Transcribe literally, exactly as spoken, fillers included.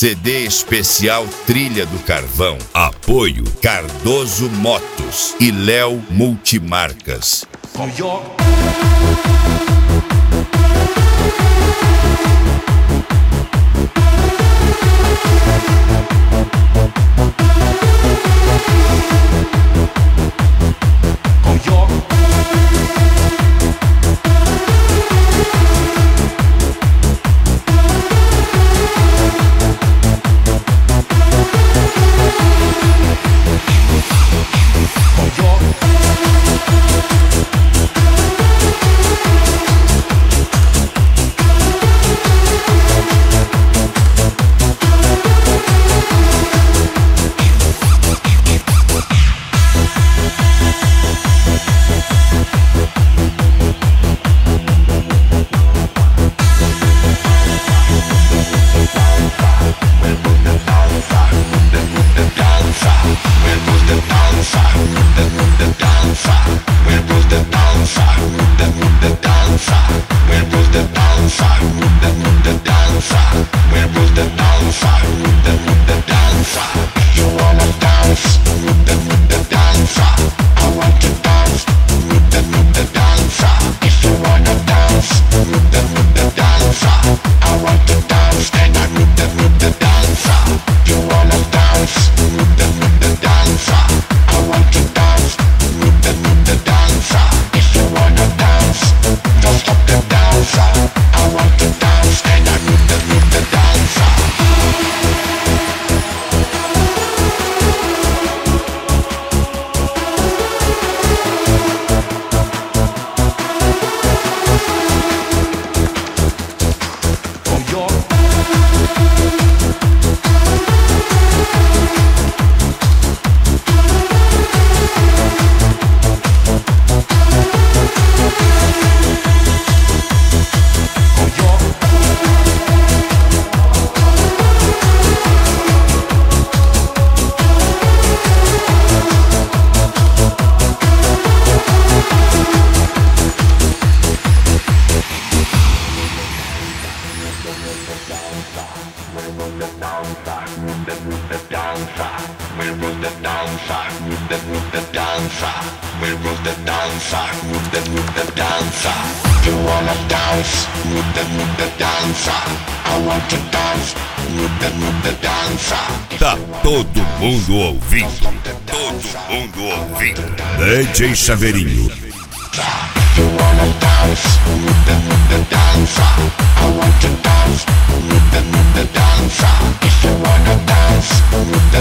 C D especial Trilha do Carvão. Apoio Cardoso Motos e Léo Multimarcas. New York. Tá todo mundo ouvindo, todo mundo ouvindo. D J Chaveirinho. You wanna dance with the, with the dancer. I want to dance with the, with the dancer. If you wanna dance with